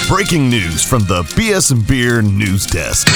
Breaking news from the BS and Beer news desk.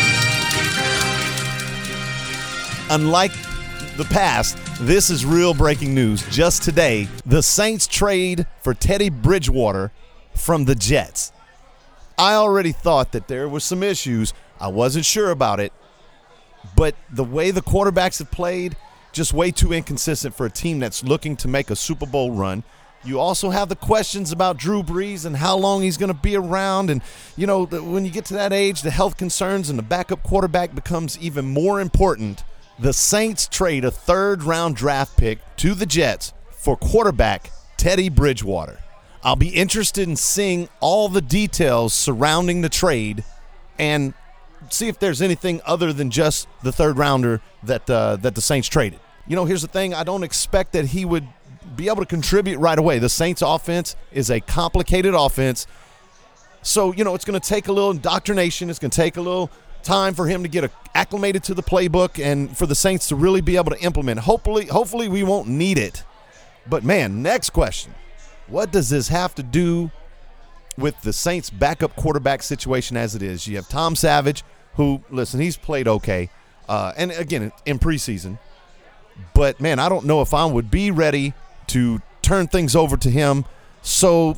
Unlike the past, this is real breaking news. Just today, the Saints trade for Teddy Bridgewater from the Jets. I already thought that there were some issues. I wasn't sure about it. But the way the quarterbacks have played, just way too inconsistent for a team that's looking to make a Super Bowl run. You also have the questions about Drew Brees and how long he's going to be around. And, you know, when you get to that age, the health concerns and the backup quarterback becomes even more important. The Saints trade a third-round draft pick to the Jets for quarterback Teddy Bridgewater. I'll be interested in seeing all the details surrounding the trade and see if there's anything other than just the third-rounder that the Saints traded. You know, here's the thing. I don't expect that he would be able to contribute right away. The Saints offense is a complicated offense. So, you know, it's going to take a little indoctrination. It's going to take a little time for him to get acclimated to the playbook and for the Saints to really be able to implement. Hopefully we won't need it. But, man, next question. What does this have to do with the Saints' backup quarterback situation as it is? You have Tom Savage, who, listen, he's played okay. And, again, in preseason. But, man, I don't know if I would be ready to turn things over to him. So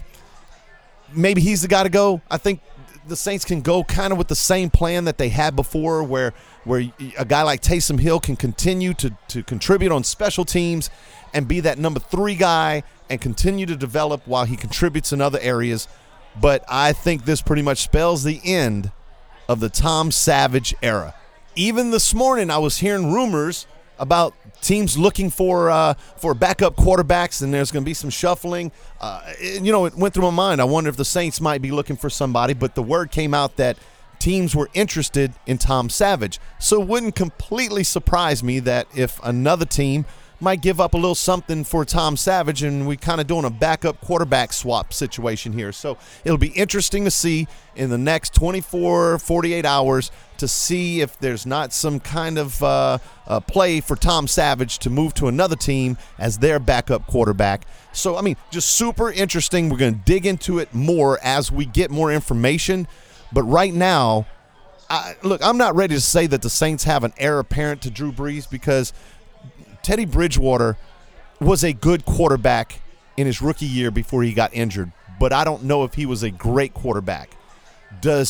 maybe he's the guy to go. I think the Saints can go kind of with the same plan that they had before where a guy like Taysom Hill can continue to contribute on special teams and be that number 3 guy and continue to develop while he contributes in other areas. But I think this pretty much spells the end of the Tom Savage era. Even this morning I was hearing rumors about teams looking for backup quarterbacks, and there's going to be some shuffling. You know, it went through my mind. I wonder if the Saints might be looking for somebody, but the word came out that teams were interested in Tom Savage. So it wouldn't completely surprise me that if another team might give up a little something for Tom Savage, and we kind of doing a backup quarterback swap situation here. So it'll be interesting to see in the next 24, 48 hours to see if there's not some kind of play for Tom Savage to move to another team as their backup quarterback. So, I mean, just super interesting. We're going to dig into it more as we get more information. But right now, look, I'm not ready to say that the Saints have an heir apparent to Drew Brees because Teddy Bridgewater was a good quarterback in his rookie year before he got injured, but I don't know if he was a great quarterback. Do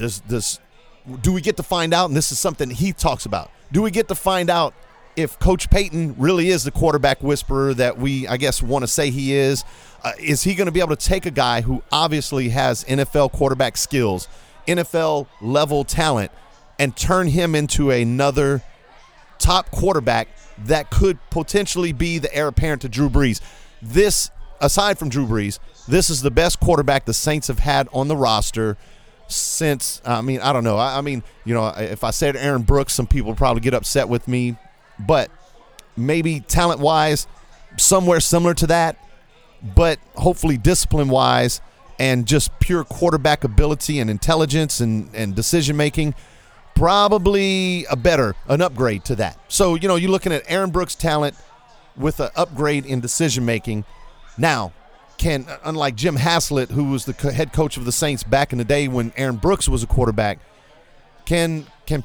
we get to find out, and this is something he talks about, do we get to find out if Coach Payton really is the quarterback whisperer that we, I guess, want to say he is? Is he going to be able to take a guy who obviously has NFL quarterback skills, NFL-level talent, and turn him into another top quarterback that could potentially be the heir apparent to Drew Brees? This, aside from Drew Brees, this is the best quarterback the Saints have had on the roster since, I don't know. I mean, you know, if I said Aaron Brooks, some people would probably get upset with me, but maybe talent-wise, somewhere similar to that, but hopefully discipline-wise and just pure quarterback ability and intelligence and decision-making, probably an upgrade to that. So, you know, you're looking at Aaron Brooks' talent with an upgrade in decision-making. Now, unlike Jim Haslett, who was the head coach of the Saints back in the day when Aaron Brooks was a quarterback, can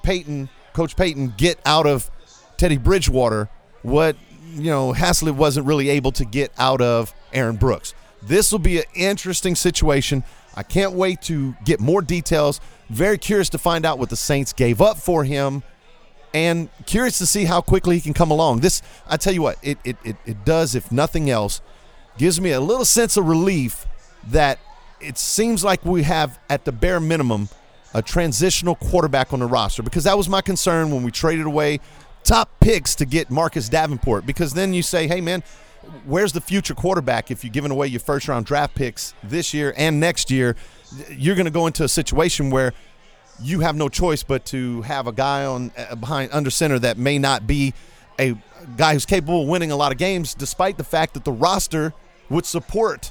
Coach Payton get out of Teddy Bridgewater what, you know, Haslett wasn't really able to get out of Aaron Brooks? This will be an interesting situation. I can't wait to get more details. Very curious to find out what the Saints gave up for him and curious to see how quickly he can come along. This, I tell you what, it does, if nothing else, gives me a little sense of relief that it seems like we have, at the bare minimum, a transitional quarterback on the roster, because that was my concern when we traded away top picks to get Marcus Davenport, because then you say, hey, man, where's the future quarterback if you're giving away your first-round draft picks this year and next year? You're going to go into a situation where you have no choice but to have a guy on behind under center that may not be a guy who's capable of winning a lot of games, despite the fact that the roster would support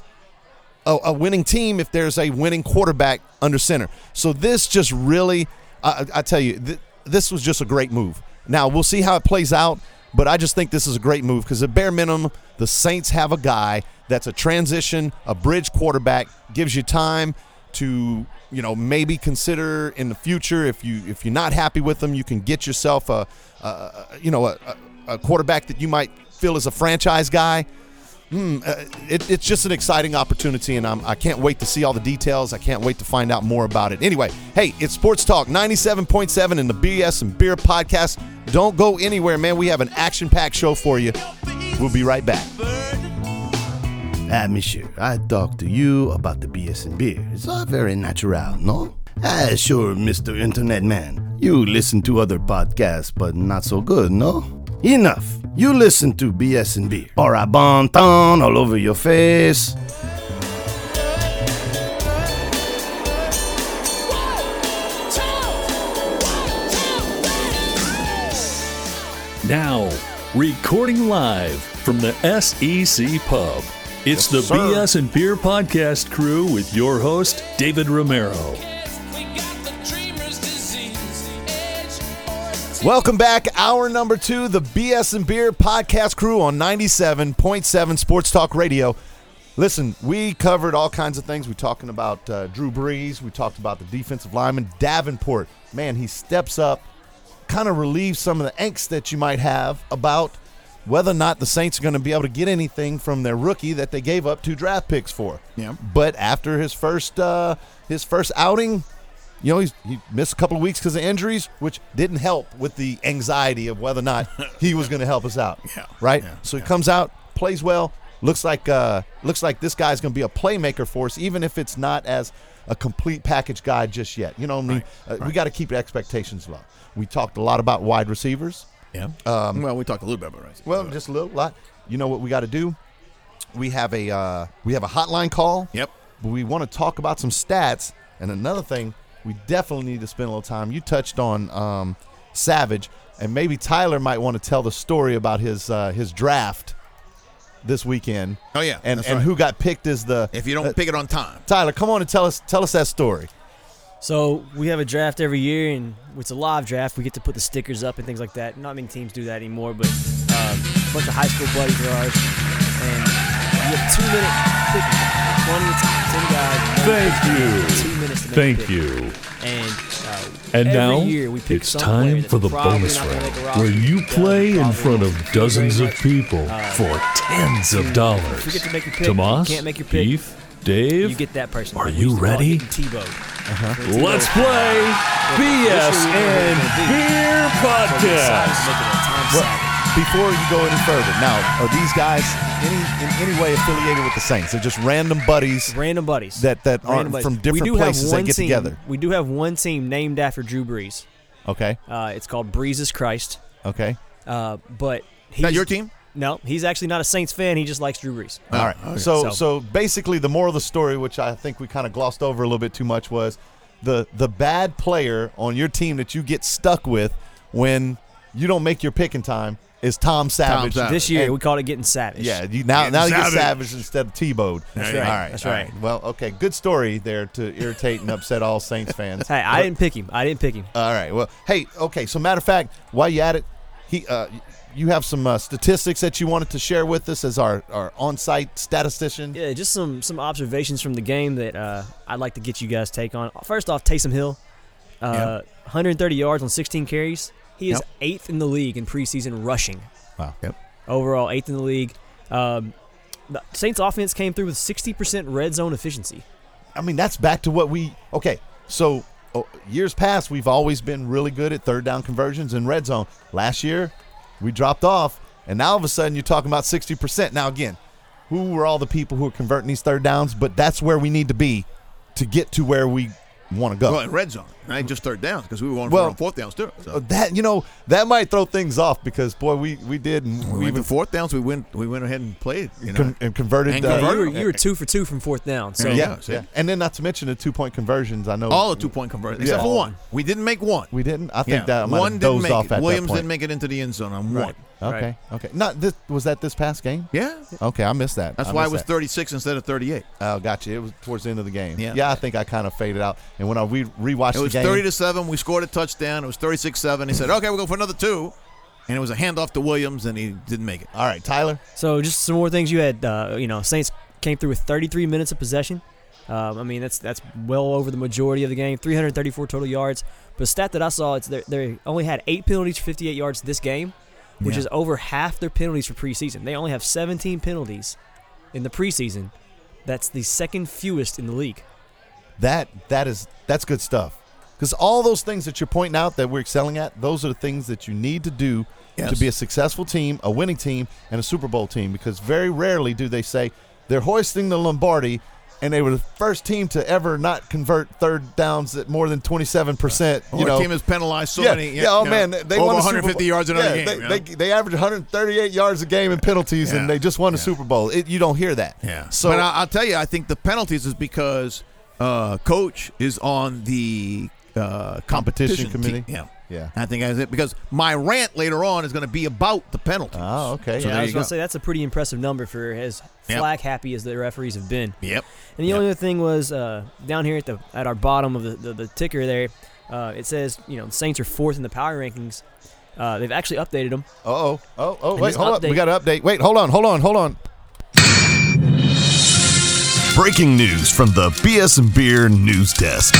a winning team if there's a winning quarterback under center. So this just really, I tell you, this was just a great move. Now, we'll see how it plays out, but I just think this is a great move because at bare minimum, the Saints have a guy that's a transition, a bridge quarterback, gives you time to, maybe consider in the future. If you're not happy with them, you can get yourself a quarterback that you might feel is a franchise guy. It's just an exciting opportunity, and I can't wait to see all the details. I can't wait to find out more about it. Anyway, hey, it's Sports Talk 97.7 in the BS and Beer podcast. Don't go anywhere, man. We have an action-packed show for you. We'll be right back. Monsieur, I talk to you about the BS and Beer. It's all very natural, no? Sure, Mr. Internet Man. You listen to other podcasts, but not so good, no? Enough. You listen to BS and Beer. Or a bon ton all over your face. Now, recording live from the SEC Pub. It's the BS and Beer podcast crew with your host, David Romero. Welcome back. Hour number 2, the BS and Beer podcast crew on 97.7 Sports Talk Radio. Listen, we covered all kinds of things. We're talking about Drew Brees. We talked about the defensive lineman, Davenport. Man, he steps up, kind of relieves some of the angst that you might have about whether or not the Saints are going to be able to get anything from their rookie that they gave up 2 draft picks for. Yeah. But after his first outing, he missed a couple of weeks because of injuries, which didn't help with the anxiety of whether or not he was going to help us out. Yeah. Right? Yeah. So he comes out, plays well, looks like this guy's going to be a playmaker for us, even if it's not as a complete package guy just yet. You know what I mean? We got to keep expectations low. We talked a lot about wide receivers. Yeah. Well, we talked a little bit about it. Well, just a little lot. You know what we got to do? We have a hotline call. Yep. But we want to talk about some stats. And another thing, we definitely need to spend a little time. You touched on Savage, and maybe Tyler might want to tell the story about his draft this weekend. Oh yeah, and that's right. who got picked as the. If you don't pick it on time, Tyler, come on and tell us that story. So we have a draft every year, and it's a live draft. We get to put the stickers up and things like that. Not many teams do that anymore, but a bunch of high school buddies of ours. And you have 2 minute picking. 20 guys. 2 minutes to make Thank a pick. you. And And every now, year we pick it's some time player for the that's probably bonus not gonna round, make a roster. where you play in Probably front won't of do dozens very of much. people for tens of dollars. If you get to make your pick, Tomas, you can't make your pick. Keith, Dave, You get that person. are We you used to call it ready? getting T-bowed. Let's play BS and Beer Podcast. Well, before you go any further, now are these guys in any way affiliated with the Saints? They're just random buddies. Random buddies. That Random aren't buddies. from different We do places have that one get team. together. We do have one team named after Drew Brees. Okay. It's called Brees' Christ. Okay. But he's is that your team? No, he's actually not a Saints fan. He just likes Drew Brees. All right. okay. So basically, the moral of the story, which I think we kind of glossed over a little bit too much, was the bad player on your team that you get stuck with when you don't make your pick in time is Tom Savage. Savage. This year And- we called it getting savage. Yeah, now you get Savage. Savage instead of T-Bowed. That's right. All right. That's all right. Well, okay. Good story there to irritate and upset all Saints fans. Hey, I didn't pick him. All right. Well, hey, okay. So, matter of fact, while you at it, you have some statistics that you wanted to share with us as our on-site statistician. Yeah, just some observations from the game that I'd like to get you guys' take on. First off, Taysom Hill, 130 yards on 16 carries. He is 8th in the league in preseason rushing. Wow. Yep. Overall, 8th in the league. The Saints offense came through with 60% red zone efficiency. I mean, that's back to what we – okay, so years past, we've always been really good at third down conversions and red zone. Last year, we dropped off, and now all of a sudden you're talking about 60%. Now, again, who were all the people who are converting these third downs? But that's where we need to be to get to where we want to go. Well, in red zone, right? Just third downs because we were on Well, fourth downs too. So. That might throw things off because, boy, we did. And we we went even to fourth downs. We went ahead and played. You know, and converted. And Yeah, converted. you were 2 for 2 from fourth down. So yeah, see? yeah. And then not to mention the 2-point conversions. I know all the 2-point conversions except for one. We didn't make one. we didn't. I think Yeah. that I might one have didn't dozed make off it. at Williams that point. didn't make it into the end zone on one. Okay. Okay. Not this. Was that this past game? Yeah, Okay, I missed that. that's I why it missed was that. 36 instead of 38. Oh, gotcha. It was towards the end of the game. Yeah. I think I kind of faded out. And when I rewatched It was the game, 30-7. We scored a touchdown. It was 36-7. He said, "Okay, we'll go for another 2," and it was a handoff to Williams, and he didn't make it. all right, Tyler. So just some more things you had. Saints came through with 33 minutes of possession. I mean, that's well over the majority of the game. 334 total yards. But the stat that I saw, it's they only had 8 penalties for 58 yards this game, which is over half their penalties for preseason. They only have 17 penalties in the preseason. That's the second fewest in the league. That's good stuff. Because all those things that you're pointing out that we're excelling at, those are the things that you need to do to be a successful team, a winning team, and a Super Bowl team. Because very rarely do they say they're hoisting the Lombardi, and they were the first team to ever not convert third downs at more than 27%. Our team has penalized so many. They over won the 150 yards in another game. They average 138 yards a game in penalties, and they just won the Super Bowl. You don't hear that. Yeah. So, but I'll tell you, I think the penalties is because Coach is on the competition committee. Team. Yeah. I think that's it, because my rant later on is going to be about the penalties. Oh, okay. So I was going to say that's a pretty impressive number for as flag happy as the referees have been. Yep. And the only other thing was down here at our bottom of the ticker there, it says the Saints are 4th in the power rankings. They've actually updated them. Wait, hold up. We got to update. Wait, hold on. Breaking news from the BS and Beer News Desk.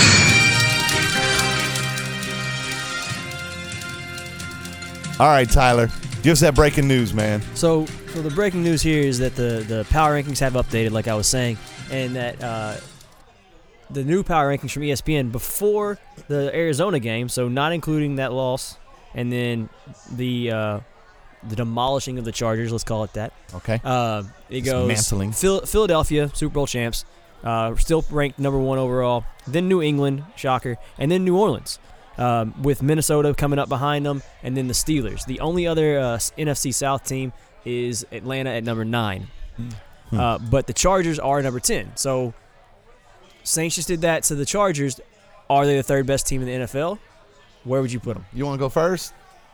All right, Tyler, give us that breaking news, man. So the breaking news here is that the power rankings have updated, like I was saying, and that the new power rankings from ESPN before the Arizona game, so not including that loss, and then the demolishing of the Chargers, let's call it that. Okay. It goes Dismantling. Philadelphia, Super Bowl champs, still ranked number 1 overall, then New England, shocker, and then New Orleans. With Minnesota coming up behind them, and then the Steelers. The only other NFC South team is Atlanta at number 9. But the Chargers are number 10. So Saints just did that to the Chargers. Are they the 3rd best team in the NFL? Where would you put them? You want to go first?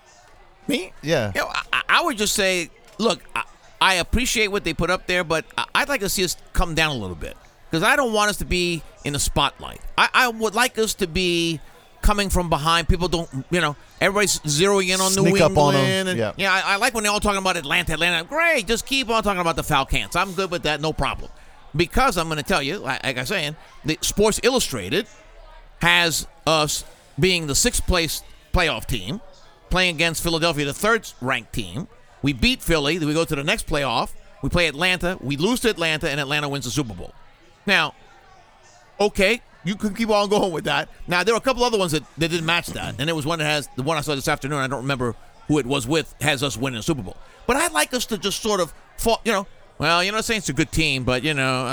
Me? Yeah. I would just say, look, I appreciate what they put up there, but I'd like to see us come down a little bit, because I don't want us to be in the spotlight. I would like us to be coming from behind. People don't, everybody's zeroing in on New Sneak England. up on them. And, I like when they're all talking about Atlanta. Great, just keep on talking about the Falcons. I'm good with that, no problem. Because I'm going to tell you, like I was saying, the Sports Illustrated has us being the 6th place playoff team, playing against Philadelphia, the 3rd ranked team. We beat Philly, then we go to the next playoff. We play Atlanta, we lose to Atlanta, and Atlanta wins the Super Bowl. Now, okay, you can keep on going with that. Now, there are a couple other ones that didn't match that, and it was one that has, the one I saw this afternoon, I don't remember who it was with, has us winning the Super Bowl. But I'd like us to just sort of, the Saints are a good team, but,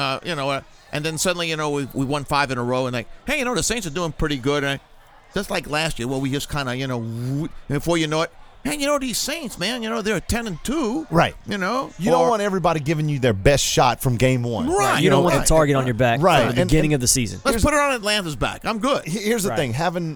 and then suddenly, we won 5 in a row, and like, hey, the Saints are doing pretty good. And just like last year, we just kind of, before you know it, man, these Saints, man, they're 10-2. Right. You don't want everybody giving you their best shot from game 1. Right. You don't want the target on your back from the beginning of the season. Let's put it on Atlanta's back. I'm good. Here's the thing. Having,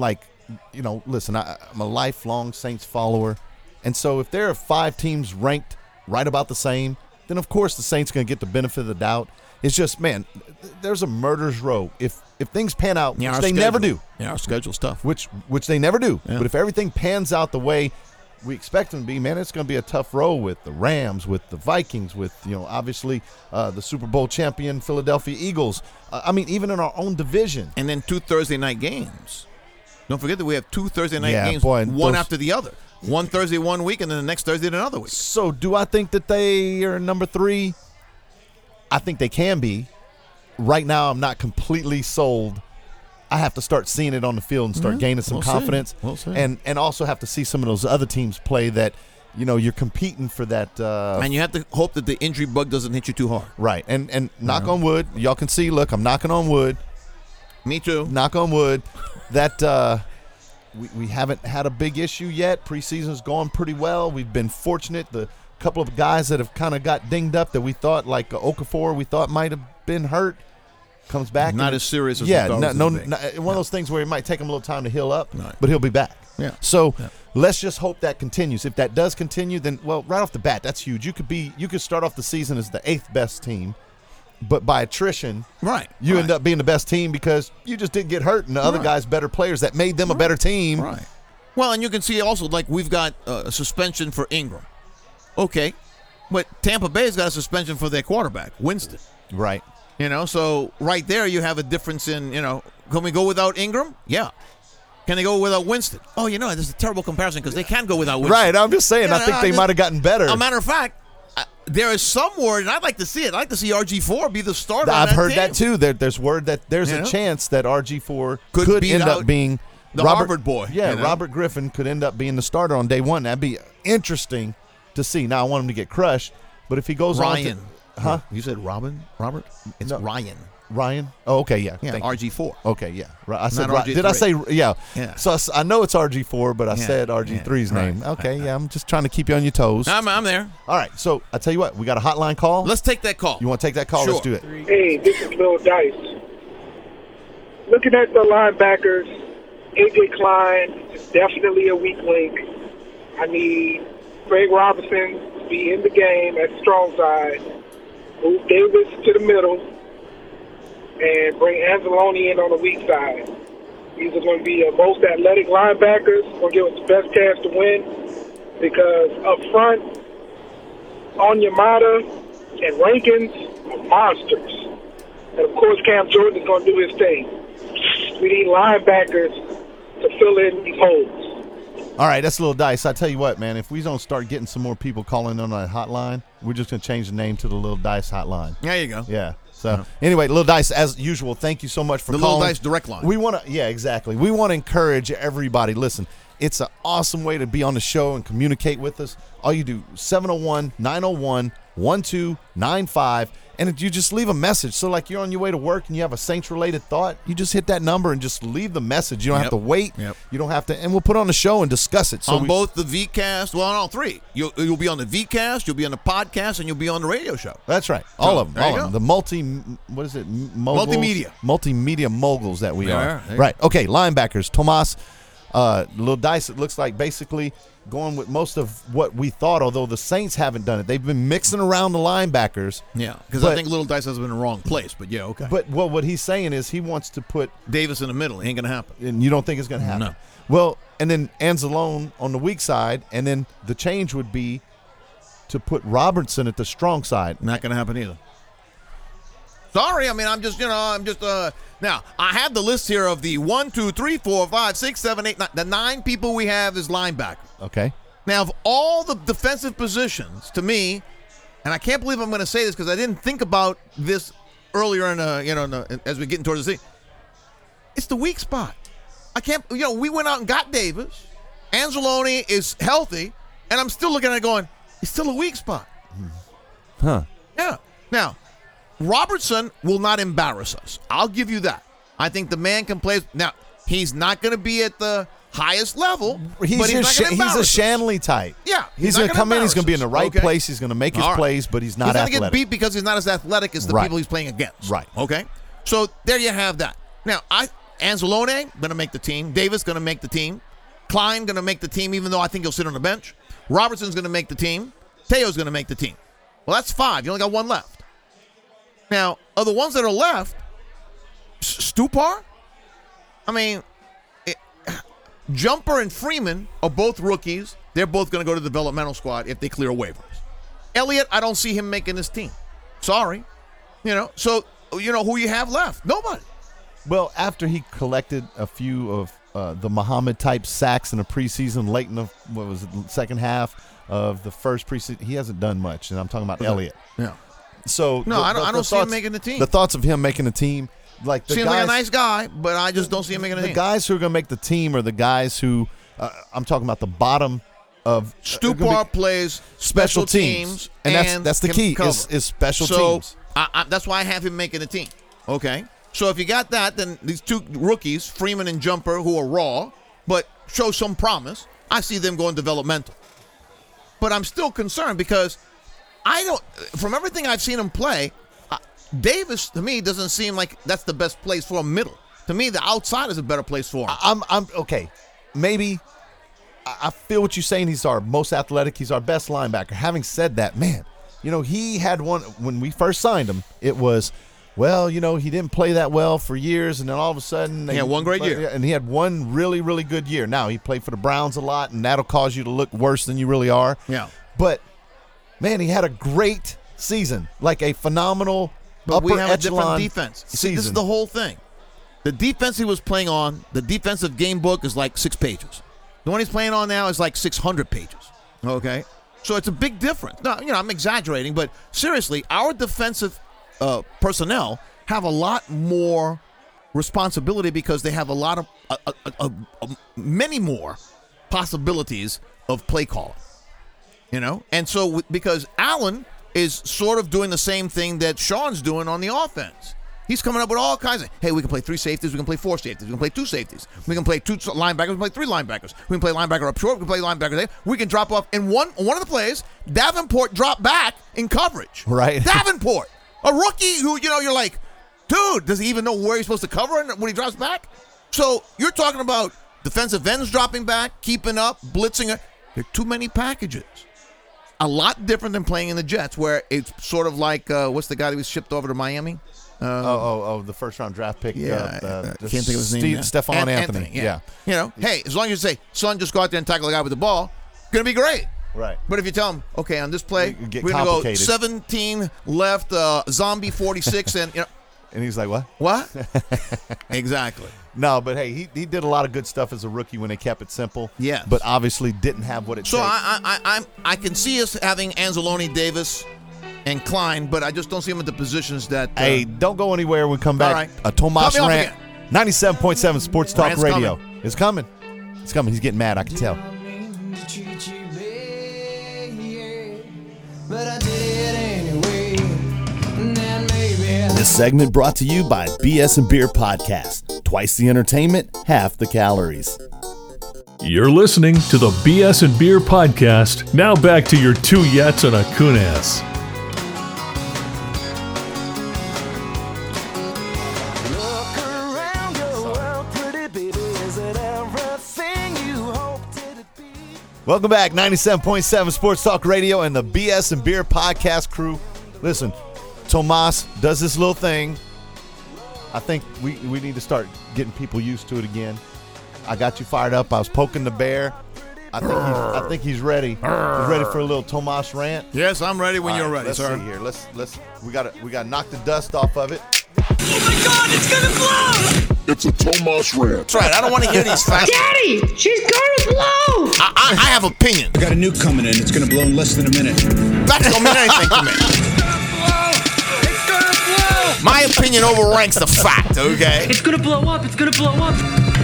listen, I'm a lifelong Saints follower. And so if there are 5 teams ranked right about the same, then of course the Saints going to get the benefit of the doubt. It's just, man, there's a murderer's row. If things pan out, which they never do. Yeah, our schedule's tough. Which they never do. Yeah. But if everything pans out the way we expect them to be, man, it's going to be a tough row with the Rams, with the Vikings, with, obviously the Super Bowl champion Philadelphia Eagles. Even in our own division. And then 2 Thursday night games. Don't forget that we have 2 Thursday night games, one after the other. One Thursday one week, and then the next Thursday another week. So do I think that they are number 3? I think they can be. Right now, I'm not completely sold. I have to start seeing it on the field and start gaining some confidence. We'll see. And also have to see some of those other teams play that, you're competing for that. And you have to hope that the injury bug doesn't hit you too hard. Right. And knock on wood. Y'all can see, look, I'm knocking on wood. Me too. Knock on wood. That we haven't had a big issue yet. Preseason's going pretty well. We've been fortunate. The couple of guys that have kind of got dinged up that we thought, like Okafor, we thought might have been hurt, comes back. Not as serious as we thought it was one of those things where it might take him a little time to heal up, but he'll be back. Yeah. So let's just hope that continues. If that does continue, then, right off the bat, that's huge. You could start off the season as the 8th best team, but by attrition, you end up being the best team because you just didn't get hurt and the other guys better players that made them a better team. Right. Well, and you can see also, like, we've got a suspension for Ingram. Okay. But Tampa Bay's got a suspension for their quarterback, Winston. Right. So right there you have a difference in, can we go without Ingram? Yeah. Can they go without Winston? Oh, this is a terrible comparison because they can go without Winston. Right, I'm just saying, I think they might have gotten better. A matter of fact, there is some word, and I'd like to see it. I'd like to see RG4 be the starter. I've heard team. that too. There's word that there's a chance that RG4 could beat end out up being the Harvard boy. Yeah, Robert Griffin could end up being the starter on day one. That'd be interesting to see. Now, I want him to get crushed, but if he goes Ryan. Huh? You said Robert? It's Ryan. Ryan? Oh, okay, yeah. Yeah, RG4. Okay, yeah. I said Not RG3. Did I say yeah? Yeah. So I know it's RG4, but I said RG3's name. Right. Okay, yeah. I'm just trying to keep you on your toes. I'm there. All right. So I tell you what, we got a hotline call. Let's take that call. You want to take that call? Sure. Let's do it. Hey, this is Lil Dice. Looking at the linebackers, A.J. Klein is definitely a weak link. I need Craig Robinson to be in the game at the strong side. Move Davis to the middle and bring Anzalone in on the weak side. These are going to be the most athletic linebackers. Going to give us the best chance to win because up front, Onyemata and Rankins are monsters. And, of course, Cam Jordan is going to do his thing. We need linebackers to fill in these holes. All right, that's a little dice. I tell you what, man, if we don't start getting some more people calling on that hotline, we're just going to change the name to the Little Dice Hotline. There you go. Yeah. So, anyway, Little Dice, as usual, thank you so much for calling. The Little Dice direct line. We want to, exactly. We want to encourage everybody. Listen, it's an awesome way to be on the show and communicate with us. All you do, 701-901-1295, and you just leave a message. So, like, you're on your way to work and you have a Saints-related thought, you just hit that number and just leave the message. You don't have to wait. Yep. You don't have to, and we'll put it on the show and discuss it. So on both the VCast, on all three. You'll be on the VCast, you'll be on the podcast, and you'll be on the radio show. That's right. All of them. There you All of go. them. The Multimedia. Multimedia moguls that we There are. are. There you Right. Okay, linebackers. Tomas, Little Dice, it looks like basically going with most of what we thought, although the Saints haven't done it. They've been mixing around the linebackers. Yeah, because I think Little Dice has been in the wrong place, but yeah, okay. But what he's saying is he wants to put Davis in the middle. It ain't going to happen. and you don't think it's going to happen. No. Well, and then Anzalone on the weak side, and then the change would be to put Robertson at the strong side. Not going to happen either. Sorry, I mean, now, I have the list here of the 1, 2, 3, 4, 5, 6, 7, 8, 9. The 9 people we have is linebacker. Okay. Now, of all the defensive positions, to me, and I can't believe I'm going to say this because I didn't think about this earlier as we're getting towards the season. It's the weak spot. I can't, we went out and got Davis. Anzalone is healthy, and I'm still looking at it going, it's still a weak spot. Huh. Yeah. Now, Robertson will not embarrass us. I'll give you that. I think the man can play. Now, he's not going to be at the highest level, but he's not going to he's a embarrass us. Shanley type. Yeah. He's not going to come in. He's going to be in the right embarrass us. Okay. place. He's going to make his All right. plays, but he's not He's athletic. going to get beat because he's not as athletic as the Right. people he's playing against. Right. Okay. So there you have that. Now, Anzalone going to make the team. Davis going to make the team. Klein going to make the team, even though I think he'll sit on the bench. Robertson's going to make the team. Teo's going to make the team. Well, that's 5. You only got 1 left. Now, of the ones that are left, Stupar, I mean, Jumper and Freeman are both rookies. They're both going to go to the developmental squad if they clear waivers. Elliott, I don't see him making this team. Sorry. So, who you have left? Nobody. Well, after he collected a few of the Muhammad-type sacks in the preseason, late in the second half of the first preseason, he hasn't done much, and I'm talking about Elliott. Yeah. So No, I don't see him making the team. The thoughts of him making the team, like the Seems guys, like a nice guy, but I just don't see him making a the team. guys who are going to make the team are the guys who I'm talking about the bottom of Stupar plays special teams, and that's the can key cover. is special so, teams. that's why I have him making the team. Okay, so if you got that, then these 2 rookies, Freeman and Jumper, who are raw but show some promise, I see them going developmental. But I'm still concerned because from everything I've seen him play, Davis to me doesn't seem like that's the best place for a middle. To me, the outside is a better place for him. I'm okay. Maybe I feel what you're saying. He's our most athletic. He's our best linebacker. Having said that, man, he had one when we first signed him. It was, he didn't play that well for years, and then all of a sudden He had one great year. and he had one really, really good year. Now he played for the Browns a lot, and that'll cause you to look worse than you really are. Yeah. But man, he had a great season, like a phenomenal but we upper have a different echelon defense. See, season. this is the whole thing. The defense he was playing on, the defensive game book is like 6 pages. The one he's playing on now is like 600 pages. Okay? So it's a big difference. Now, I'm exaggerating, but seriously, our defensive personnel have a lot more responsibility because they have a lot of many more possibilities of play calling. And so because Allen is sort of doing the same thing that Sean's doing on the offense. He's coming up with all kinds of, hey, we can play 3 safeties, we can play 4 safeties, we can play 2 safeties, we can play 2 linebackers, we can play 3 linebackers, we can play linebacker up short, we can play linebacker there, we can drop off. In one of the plays, Davenport dropped back in coverage. Right. Davenport, a rookie who, you're like, dude, does he even know where he's supposed to cover when he drops back? So you're talking about defensive ends dropping back, keeping up, blitzing. There are too many packages. A lot different than playing in the Jets, where it's sort of like, what's the guy that was shipped over to Miami? The first-round draft pick. I can't think of his name now. Stephon Anthony. Yeah. Hey, as long as you say, son, just go out there and tackle the guy with the ball, going to be great. Right. But if you tell him, okay, on this play, You get we're going to go complicated. 17 left, zombie 46, and, And he's like, what? what? Exactly. No, but hey, he did a lot of good stuff as a rookie when they kept it simple. Yes. But obviously didn't have what it So takes. I can see us having Anzalone, Davis, and Klein, but I just don't see them at the positions that. Hey, don't go anywhere. We come back. All right. Tomas Cut me off Rant, 97.7 Sports Talk Rant's Radio. coming. It's coming. It's coming. He's getting mad. I can tell. This segment brought to you by BS and Beer Podcast. Twice the entertainment, half the calories. You're listening to the BS and Beer Podcast. Now back to your 2 Yats and a Kunas. Welcome back, 97.7 Sports Talk Radio and the BS and Beer Podcast crew. Listen, Tomas does this little thing. I think we need to start getting people used to it again. I got you fired up. I was poking the bear. I think he's ready. He's ready for a little Tomas rant. Yes, I'm ready when All you're right, ready, let's sir. see here. We got to knock the dust off of it. Oh my God, it's gonna blow! It's a Tomas rant. That's right. I don't want to hear these facts. Daddy, she's gonna blow! I have opinion. I got a nuke coming in. It's going to blow in less than a minute. That don't mean anything to me. It's gonna blow! My opinion overranks the fact. Okay. It's gonna blow up, it's gonna blow up!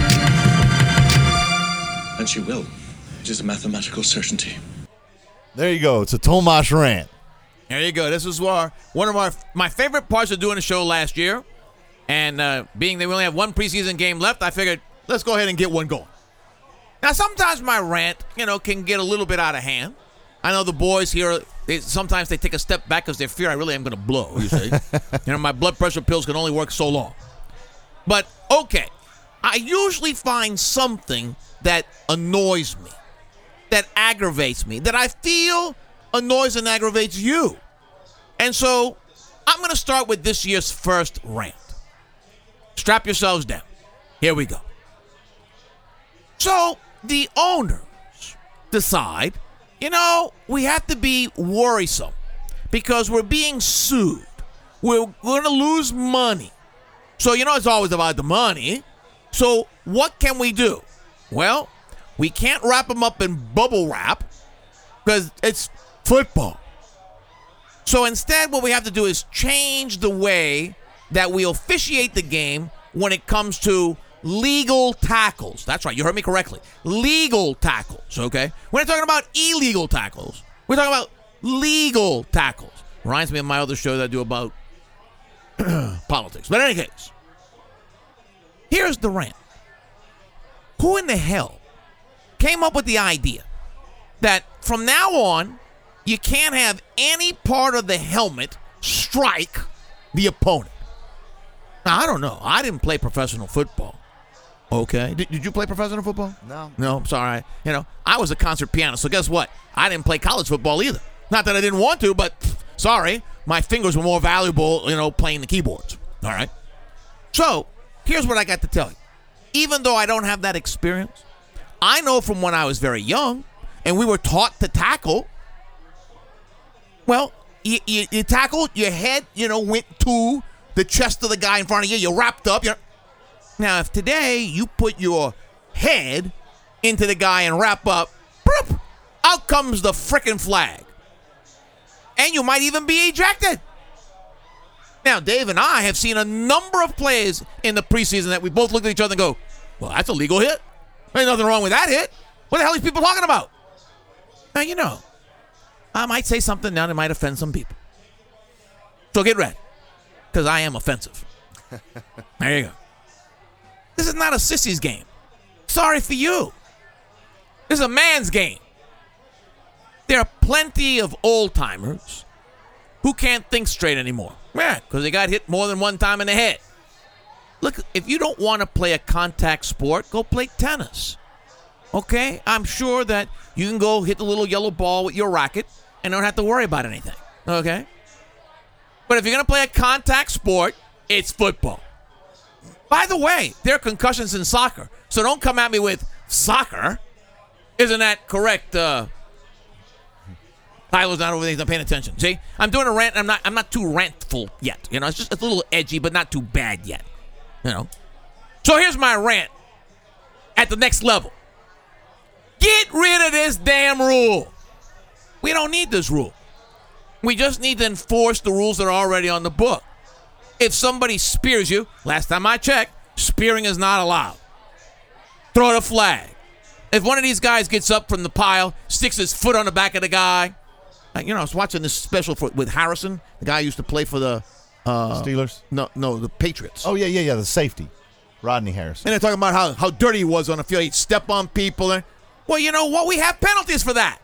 And she will. It is a mathematical certainty. There you go. It's a Tomas rant. There you go. This is one of my favorite parts of doing the show last year. And being that we only have one preseason game left, I figured, let's go ahead and get one going. Now, sometimes my rant, can get a little bit out of hand. I know the boys here, sometimes they take a step back because they fear I really am going to blow, you see. My blood pressure pills can only work so long. But, okay, I usually find something that annoys me, that aggravates me, that I feel annoys and aggravates you. And so I'm going to start with this year's first rant. Strap yourselves down. Here we go. So the owners decide, we have to be worrisome because we're being sued. We're going to lose money. So, it's always about the money. So what can we do? Well, we can't wrap them up in bubble wrap because it's football. So instead, what we have to do is change the way that we officiate the game when it comes to legal tackles. That's right, you heard me correctly. Legal tackles, okay? We're not talking about illegal tackles. We're talking about legal tackles. Reminds me of my other show that I do about politics. But in any case, here's the rant. Who in the hell came up with the idea that from now on, you can't have any part of the helmet strike the opponent? Now, I don't know. I didn't play professional football. Okay. Did you play professional football? No. No, I'm sorry. I was a concert pianist, so guess what? I didn't play college football either. Not that I didn't want to, but sorry. My fingers were more valuable, playing the keyboards. All right. So, here's what I got to tell you. Even though I don't have that experience, I know from when I was very young and we were taught to tackle, well, you tackled, your head, went to the chest of the guy in front of you. You wrapped up. Now, if today you put your head into the guy and wrap up, boop, out comes the frickin' flag. And you might even be ejected. Now, Dave and I have seen a number of plays in the preseason that we both looked at each other and go, well, that's a legal hit. There's nothing wrong with that hit. What the hell are these people talking about? Now, I might say something now that might offend some people. So get ready, because I am offensive. There you go. This is not a sissy's game. Sorry for you. This is a man's game. There are plenty of old-timers who can't think straight anymore. Yeah, because they got hit more than one time in the head. Look, if you don't want to play a contact sport, go play tennis. Okay? I'm sure that you can go hit the little yellow ball with your racket and don't have to worry about anything. Okay? But if you're going to play a contact sport, it's football. By the way, there are concussions in soccer, so don't come at me with soccer. Isn't that correct? Tyler's not over there, he's not paying attention. See? I'm doing a rant, I'm not too rantful yet. It's a little edgy, but not too bad yet. So here's my rant at the next level. Get rid of this damn rule. We don't need this rule. We just need to enforce the rules that are already on the book. If somebody spears you, last time I checked, spearing is not allowed. Throw the flag. If one of these guys gets up from the pile, sticks his foot on the back of the guy. I was watching this special with Harrison, the guy who used to play for the Steelers? No, the Patriots. Oh, yeah, the safety, Rodney Harrison. And they're talking about how dirty he was on the field. He'd step on people. Well, you know what? We have penalties for that.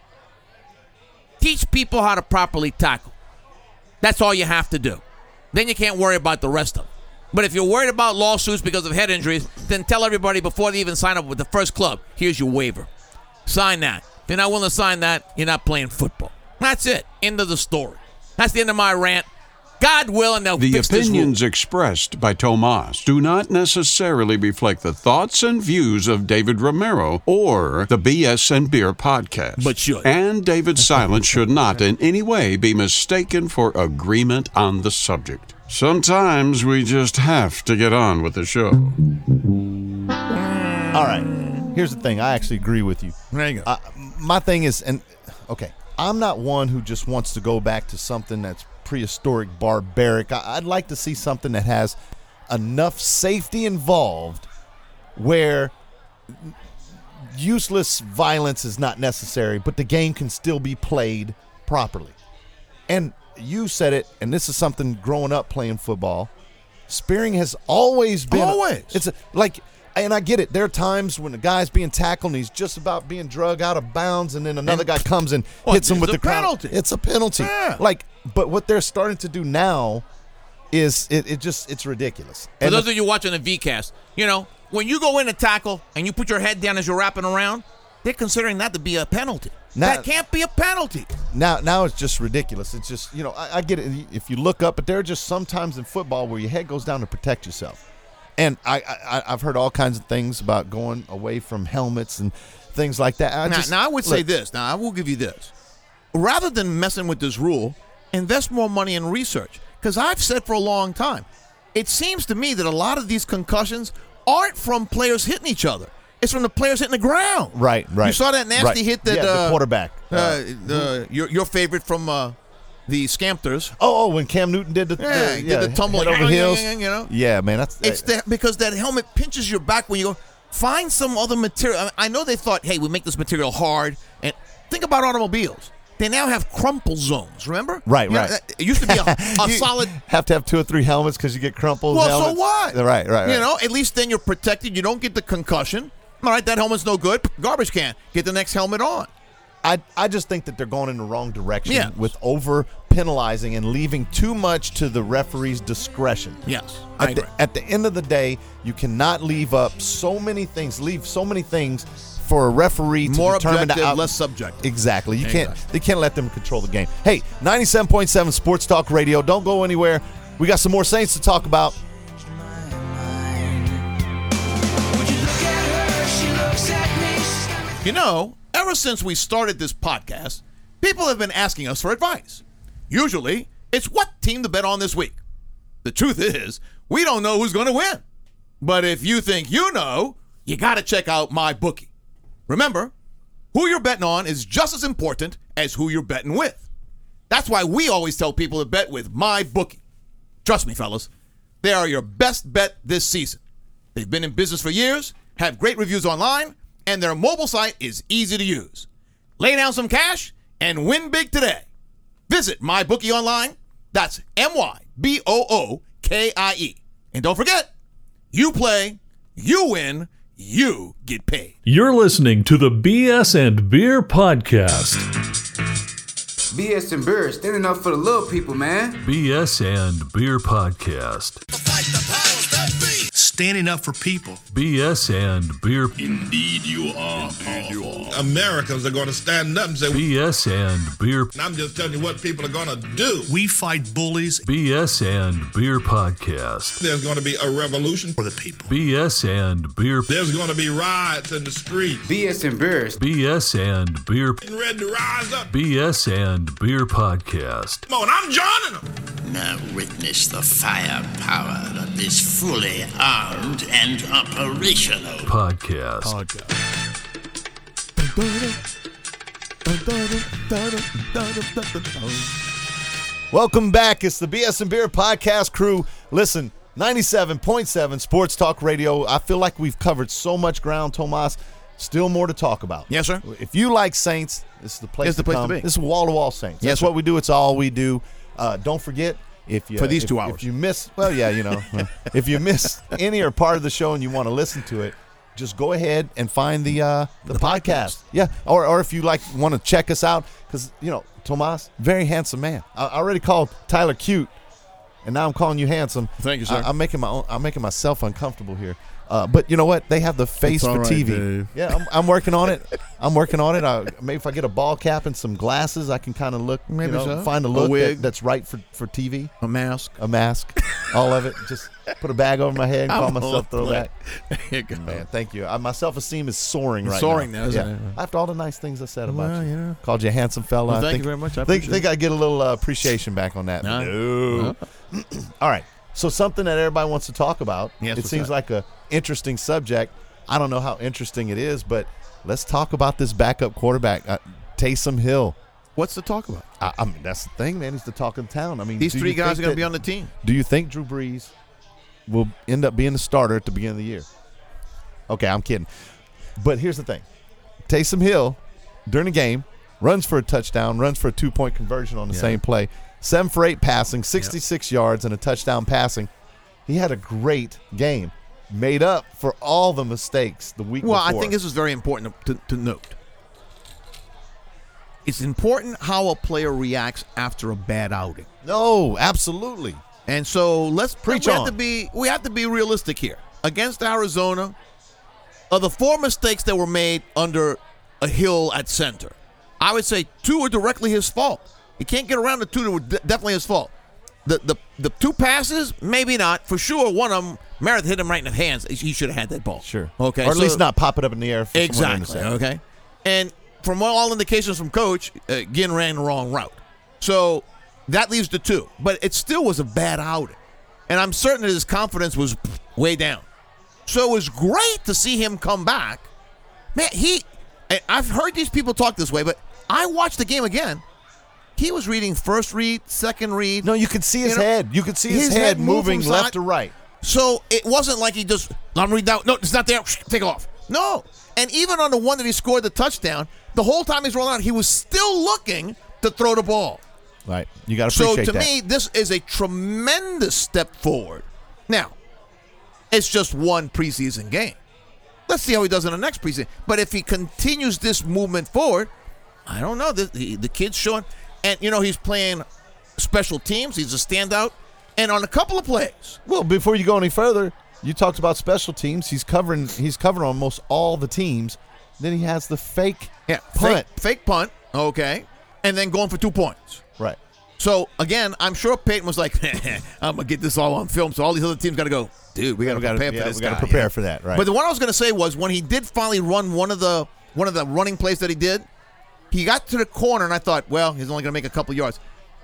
Teach people how to properly tackle. That's all you have to do. Then you can't worry about the rest of it. But if you're worried about lawsuits because of head injuries, then tell everybody before they even sign up with the first club, here's your waiver. Sign that. If you're not willing to sign that, you're not playing football. That's it. End of the story. That's the end of my rant. God willing, they'll fix this rule. The opinions expressed by Tomas do not necessarily reflect the thoughts and views of David Romero or the BS and Beer podcast. But should. And David's silence should not in any way be mistaken for agreement on the subject. Sometimes we just have to get on with the show. All right. Here's the thing. I actually agree with you. There you go. My thing is, I'm not one who just wants to go back to something that's prehistoric, barbaric. I'd like to see something that has enough safety involved where useless violence is not necessary, but the game can still be played properly. And you said it, and this is something growing up playing football. Spearing has always been. And I get it. There are times when the guy's being tackled and he's just about being drug out of bounds, and then another guy comes and hits him with the penalty. It's a penalty. Yeah. But what they're starting to do now is it's ridiculous. For those of you watching the VCast, when you go in to tackle and you put your head down as you're wrapping around, they're considering that to be a penalty. That can't be a penalty. Now it's just ridiculous. It's just, I get it. If you look up, but there are just sometimes in football where your head goes down to protect yourself. And I've heard all kinds of things about going away from helmets and things like that. I would say this. Now, I will give you this. Rather than messing with this rule, invest more money in research. Because I've said for a long time, it seems to me that a lot of these concussions aren't from players hitting each other. It's from the players hitting the ground. Right. You saw that nasty hit that the quarterback. Your favorite from the Scampters. Oh, when Cam Newton did the tumble head over heels. Yeah, man. Because that helmet pinches your back when you go. Find some other material. I know they thought, hey, we make this material hard. And think about automobiles. They now have crumple zones, remember? Right. It used to be a solid. Have to have 2 or 3 helmets because you get crumples. Well, helmets. So what? Right. At least then you're protected. You don't get the concussion. All right, that helmet's no good. Garbage can. Get the next helmet on. I just think that they're going in the wrong direction with over penalizing and leaving too much to the referee's discretion. Yes, I agree. At the end of the day, you cannot leave so many things for a referee to more determine objective, less subjective. Exactly. They can't let them control the game. Hey, 97.7 Sports Talk Radio. Don't go anywhere. We got some more Saints to talk about. Ever since we started this podcast, people have been asking us for advice. Usually, it's what team to bet on this week. The truth is, we don't know who's going to win. But if you think you know, you got to check out MyBookie. Remember, who you're betting on is just as important as who you're betting with. That's why we always tell people to bet with MyBookie. Trust me, fellas, they are your best bet this season. They've been in business for years, have great reviews online, and their mobile site is easy to use. Lay down some cash and win big today. Visit MyBookie online. That's MyBookie. And don't forget, you play, you win, you get paid. You're listening to the BS and Beer Podcast. BS and Beer, standing up for the little people, man. BS and Beer Podcast. Standing up for people. BS and Beer. Indeed you are. Americans are going to stand up and say, BS and Beer. And I'm just telling you what people are going to do. We fight bullies. BS and Beer Podcast. There's going to be a revolution for the people. BS and Beer. There's going to be riots in the streets. BS and Beer. BS and Beer. Getting ready to rise up. BS and Beer Podcast. Come on, I'm joining them. Now witness the firepower that is fully armed and operational. Podcast. Welcome back. It's the BS and Beer Podcast crew. Listen, 97.7 Sports Talk Radio. I feel like we've covered so much ground, Tomas. Still more to talk about. Yes, sir. If you like Saints, this is the place, It's the place come. to be. This is wall-to-wall Saints. Yes, That's sir. what we do. It's all we do. Don't forget, if you For these 2 hours. if you miss, well, yeah, you know, if you miss any or part of the show and you want to listen to it, just go ahead and find the podcast. Yeah, or if you want to check us out, because Tomas, very handsome man. I already called Tyler cute, and now I'm calling you handsome. Thank you, sir. I'm making myself uncomfortable here. But you know what? They have the face It's all for right, TV. Dave. Yeah, I'm working on it. Maybe if I get a ball cap and some glasses, I can kind of look. Maybe so. Find a A look wig. that's right for TV. A mask. All of it. Just put a bag over my head and call I'm myself all Throwback. There you go. Man, thank you. My self-esteem is soaring right Soaring now. now, isn't it? After all the nice things I said about Well, you. yeah. Called you a handsome fella. Well, I thank think, you very much. I think appreciate I get a little appreciation back on that. No. All right. So something that everybody wants to talk about. Yes, it what's seems that? like a interesting subject. I don't know how interesting it is, but let's talk about this backup quarterback, Taysom Hill. What's to talk about? I mean, that's the thing, man. He's the talk of the town. I mean, These do 3 you guys think are going to that- be on the team. Do you think Drew Brees will end up being the starter at the beginning of the year? Okay, I'm kidding. But here's the thing. Taysom Hill, during the game, runs for a touchdown, runs for a 2-point conversion on the same play. 7 for 8 passing, 66 yards, and a touchdown passing. He had a great game. Made up for all the mistakes the week Well, before. I think this is very important to note. It's important how a player reacts after a bad outing. No, absolutely. And so Preach we on. have to be realistic here. Against Arizona, of the 4 mistakes that were made under a Hill at center, I would say 2 are directly his fault. He can't get around the 2 that were definitely his fault. The 2 passes, maybe not. For sure, one of them, Meredith hit him right in the hands. He should have had that ball. Sure. Okay. Or at so- least not pop it up in the air. For someone to Exactly. intercept. Okay. And from all indications from Coach, Ginn ran the wrong route. So that leaves the 2. But it still was a bad outing. And I'm certain that his confidence was way down. So it was great to see him come back. Man, I've heard these people talk this way, but I watched the game again. He was reading first read, second read. No, you could see his head. You could see his head move moving from left side- to right. So it wasn't like he just, I'm reading out. No, it's not there. Take off. No. And even on the one that he scored the touchdown, the whole time he's rolling out, he was still looking to throw the ball. Right. You got to So appreciate to that. me, this is a tremendous step forward. Now, it's just one preseason game. Let's see how he does in the next preseason. But if he continues this movement forward, I don't know. The kid's showing. And, he's playing special teams. He's a standout. And on a couple of plays. Well, before you go any further, you talked about special teams. He's covering almost all the teams. Then he has the fake punt. Fake punt. Okay. And then going for 2 points. Right. So, again, I'm sure Peyton was like, I'm going to get this all on film. So all these other teams got to go, dude, we got to prepare for this we got guy. to prepare for that, right? But the one I was going to say was when he did finally run one of the running plays that he did, he got to the corner, and I thought, well, he's only going to make a couple yards.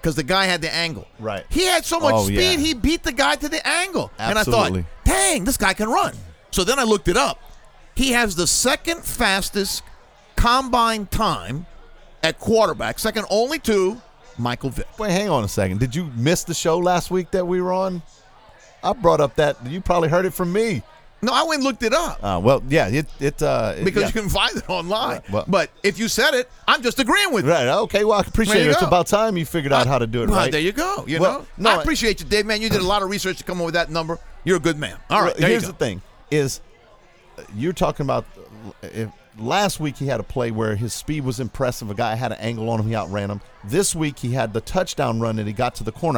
because the guy had the angle. Right. He had so much speed, yeah. he beat the guy to the angle. Absolutely. And I thought, dang, this guy can run. So then I looked it up. He has the second fastest combine time at quarterback, second only to Michael Vick. Wait, hang on a second. Did you miss the show last week that we were on? I brought up that. You probably heard it from me. No, I went and looked it up. Well, yeah, because you can find it online. But if you said it, I'm just agreeing with you. Right. Okay. Well, I appreciate it. It's about time you figured out how to do it. Well, right. There you go. No, I appreciate you, Dave. Man, you did a lot of research to come up with that number. You're a good man. All right. Here's the thing: is you're talking about last week he had a play where his speed was impressive. A guy had an angle on him, he outran him. This week he had the touchdown run and he got to the corner.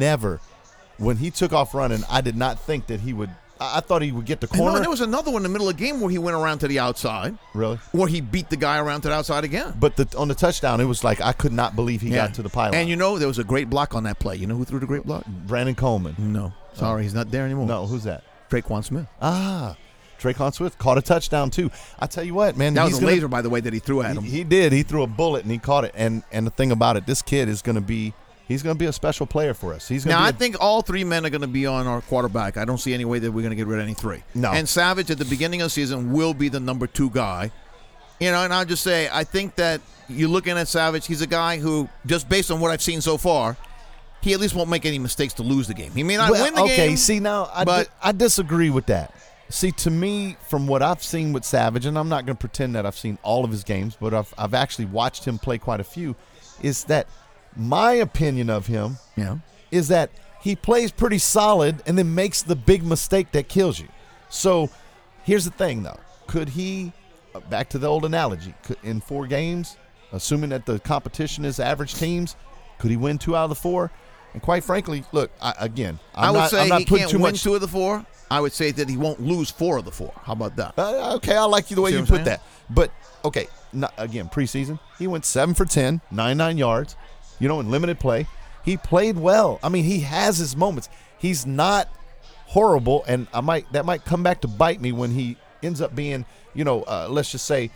When he took off running, I did not think that he would. I thought he would get the corner. No, there was another one in the middle of the game where he went around to the outside. Really? Where he beat the guy around to the outside again. But on the touchdown, it was like I could not believe he got to the pylon. And there was a great block on that play. You know who threw the great block? Brandon Coleman. No. Sorry, he's not there anymore. No, who's that? Traquan Smith. Traquan Smith caught a touchdown too. I tell you what, man. That was a laser, by the way, that he threw at him. He did. He threw a bullet and he caught it. And the thing about it, this kid is going to be. He's going to be a special player for us. I think all three men are going to be on our quarterback. I don't see any way that we're going to get rid of any three. No. And Savage at the beginning of the season will be the number 2 guy. And I'll just say, I think that you're looking at Savage, he's a guy who, just based on what I've seen so far, he at least won't make any mistakes to lose the game. He may not win the game. Okay, see, now I disagree with that. See, to me, from what I've seen with Savage, and I'm not going to pretend that I've seen all of his games, but I've actually watched him play quite a few, is that my opinion of him is that he plays pretty solid and then makes the big mistake that kills you. So here's the thing, though. Could he, back to the old analogy, in 4 games, assuming that the competition is average teams, could he win 2 out of the 4? And quite frankly, look, I'm not putting too much. 2 of the 4. I would say that he won't lose 4 of the 4. How about that? Okay, I like the way you put that. But, okay, again, preseason, he went 7 for 10, 99 yards. In limited play. He played well. I mean, he has his moments. He's not horrible, and that might come back to bite me when he ends up being, let's just say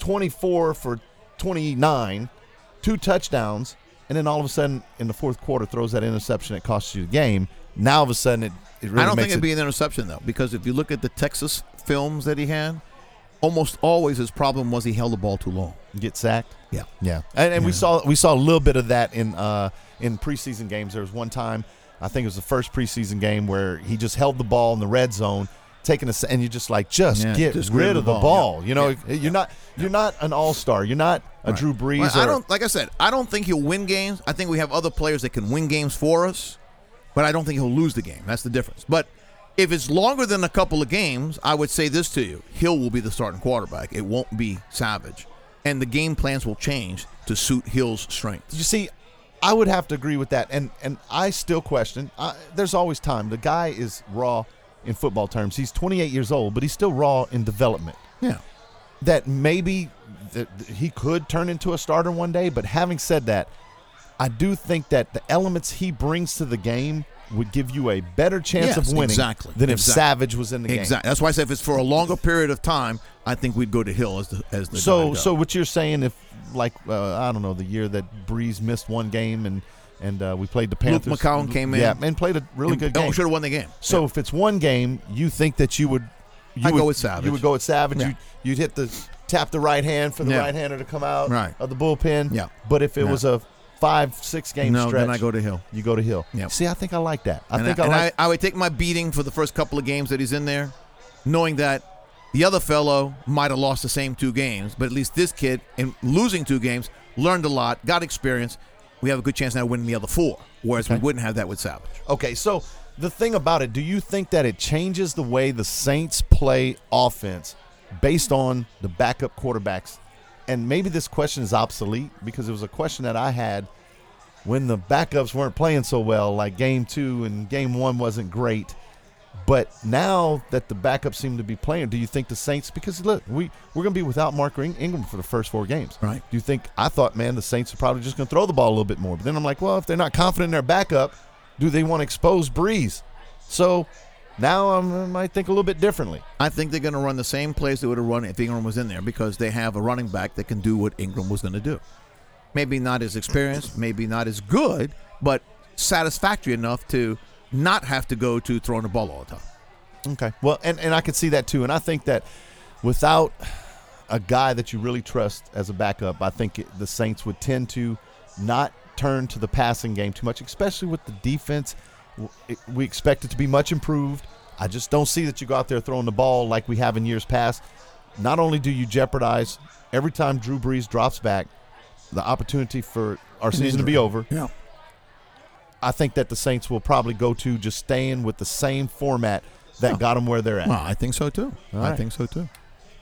24 for 29, 2 touchdowns, and then all of a sudden in the fourth quarter throws that interception that costs you the game. Now all of a sudden it really I don't makes think it'd be an interception, though, because if you look at the Texas films that he had, almost always his problem was he held the ball too long. Get sacked? Yeah. And we saw a little bit of that in preseason games. There was one time, I think it was the first preseason game, where he just held the ball in the red zone, and you're just like, get rid of the ball. You're not an all-star. You're not a Drew Brees. Well, like I said, I don't think he'll win games. I think we have other players that can win games for us, but I don't think he'll lose the game. That's the difference. But if it's longer than a couple of games, I would say this to you. Hill will be the starting quarterback. It won't be Savage. And the game plans will change to suit Hill's strengths. You see, I would have to agree with that. And I still question. There's always time. The guy is raw in football terms. He's 28 years old, but he's still raw in development. Yeah. That maybe he could turn into a starter one day. But having said that, I do think that the elements he brings to the game would give you a better chance of winning than if Savage was in the game. Exactly. That's why I said if it's for a longer period of time, I think we'd go to Hill as the guy. So what you're saying, if I don't know, the year that Breeze missed one game and we played the Panthers, Luke McCown came in, and played a really good game. Should have won the game. So if it's one game, you think that you would go with Savage. You would go with Savage. Yeah. You'd tap the right hand for the right-hander to come out of the bullpen. Yeah. But if it was a 5-6 game stretch, then I go to Hill. You go to Hill. Yep. See, I think I like that. I would take my beating for the first couple of games that he's in there, knowing that the other fellow might have lost the same 2 games, but at least this kid, in losing 2 games, learned a lot, got experience. We have a good chance now of winning the other 4, whereas we wouldn't have that with Savage. Okay, so the thing about it, do you think that it changes the way the Saints play offense based on the backup quarterbacks? And maybe this question is obsolete because it was a question that I had when the backups weren't playing so well, like game 2 and game 1 wasn't great. But now that the backups seem to be playing, do you think the Saints, because look, we're going to be without Mark Ingram for the first 4 games. Right. Do you think, I thought, man, the Saints are probably just going to throw the ball a little bit more. But then I'm like, well, if they're not confident in their backup, do they want to expose Breeze? So now I might think a little bit differently. I think they're going to run the same plays they would have run if Ingram was in there because they have a running back that can do what Ingram was going to do. maybe not as experienced, maybe not as good, but satisfactory enough to not have to go to throwing the ball all the time. Okay. Well, and I could see that too. And I think that without a guy that you really trust as a backup, I think the Saints would tend to not turn to the passing game too much, especially with the defense. We expect it to be much improved. I just don't see that you go out there throwing the ball like we have in years past. Not only do you jeopardize every time Drew Brees drops back the opportunity for our season to be over. Yeah. I think that the Saints will probably go to just staying with the same format that got them where they're at. Well, I think so too. I think so too.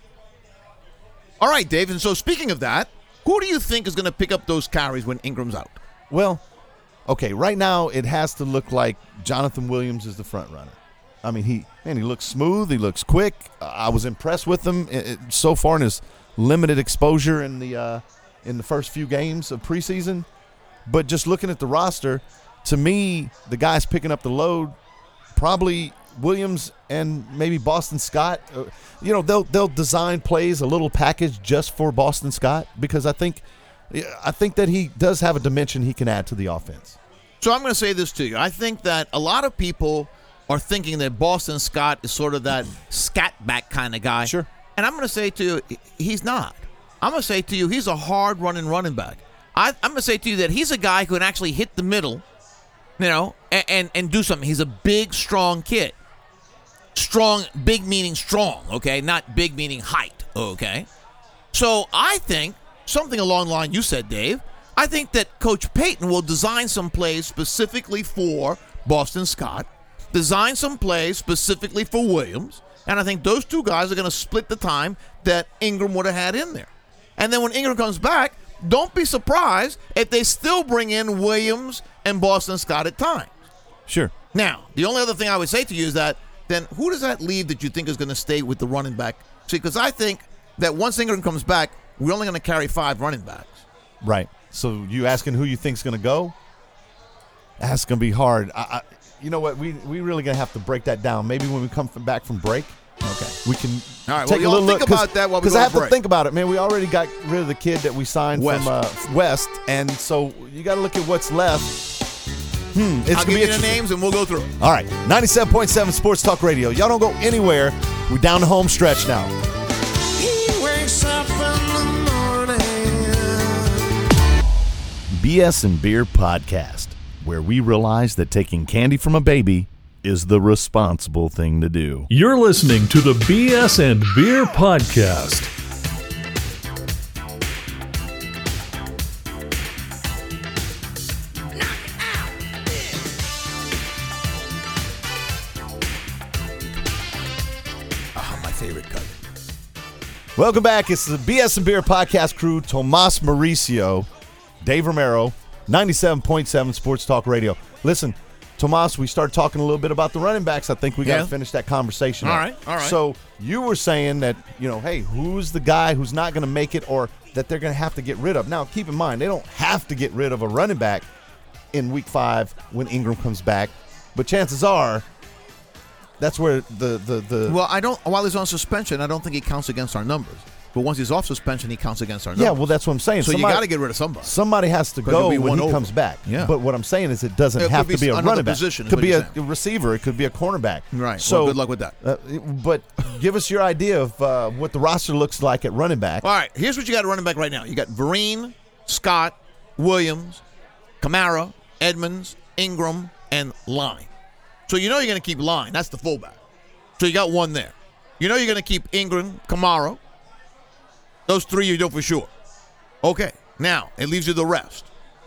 All right, Dave. And so speaking of that, who do you think is going to pick up those carries when Ingram's out? Well, okay, right now it has to look like Jonathan Williams is the front runner. I mean, he looks smooth. He looks quick. I was impressed with him so far in his limited exposure in the first few games of preseason. But just looking at the roster, to me, the guys picking up the load, probably Williams and maybe Boston Scott. They'll design plays, a little package just for Boston Scott, because I think that he does have a dimension he can add to the offense. So I'm going to say this to you. I think that a lot of people are thinking that Boston Scott is sort of that scat back kind of guy. Sure. And I'm going to say to you, he's not. I'm going to say to you, he's a hard running back. I'm going to say to you that he's a guy who can actually hit the middle, and do something. He's a big, strong kid. Strong, big meaning strong, okay? Not big meaning height, okay? So I think something along the line you said, Dave, I think that Coach Payton will design some plays specifically for Boston Scott, design some plays specifically for Williams, and I think those two guys are going to split the time that Ingram would have had in there. And then when Ingram comes back, don't be surprised if they still bring in Williams and Boston Scott at times. Sure. Now, the only other thing I would say to you is that then who does that leave that you think is going to stay with the running back? See, because I think that once Ingram comes back, we're only going to carry 5 running backs. Right. So you asking who you think's going to go? That's going to be hard. You know what? We really going to have to break that down. Maybe when we come back from break. Okay. We can all right, take a little think look. About that while we go Because I have break. to think about it, man. We already got rid of the kid that we signed West. from West, and so you got to look at what's left. It's I'll gonna give be you the interesting. names and we'll go through it. All right, 97.7 Sports Talk Radio. Y'all don't go anywhere. We're down the home stretch now. He wakes up in the morning. BS and Beer Podcast, where we realize that taking candy from a baby is the responsible thing to do. You're listening to the BS and Beer Podcast. My favorite cut. Welcome back. It's the BS and Beer Podcast crew, Tomas Mauricio, Dave Romero, 97.7 Sports Talk Radio. Listen, Tomas, we started talking a little bit about the running backs. I think we got to finish that conversation. All up. right. So you were saying that, hey, who's the guy who's not going to make it or that they're going to have to get rid of? Now, keep in mind, they don't have to get rid of a running back in Week 5 when Ingram comes back, but chances are that's where the Well, while he's on suspension, I don't think he counts against our numbers. But once he's off suspension, he counts against our numbers. Yeah, well, that's what I'm saying. So you got to get rid of somebody. Somebody has to go when he comes back. Yeah. But what I'm saying is it doesn't have to be a another running back. position, It is could what be you're a saying. receiver. It could be a cornerback. Right. So Well, good luck with that. But give us your idea of what the roster looks like at running back. All right. Here's what you got at running back right now. You got Vereen, Scott, Williams, Kamara, Edmonds, Ingram, and Line. So you know you're going to keep Line. That's the fullback. So you got one there. You know you're going to keep Ingram, Kamara. Those 3 you know for sure. Okay. Now, it leaves you the rest.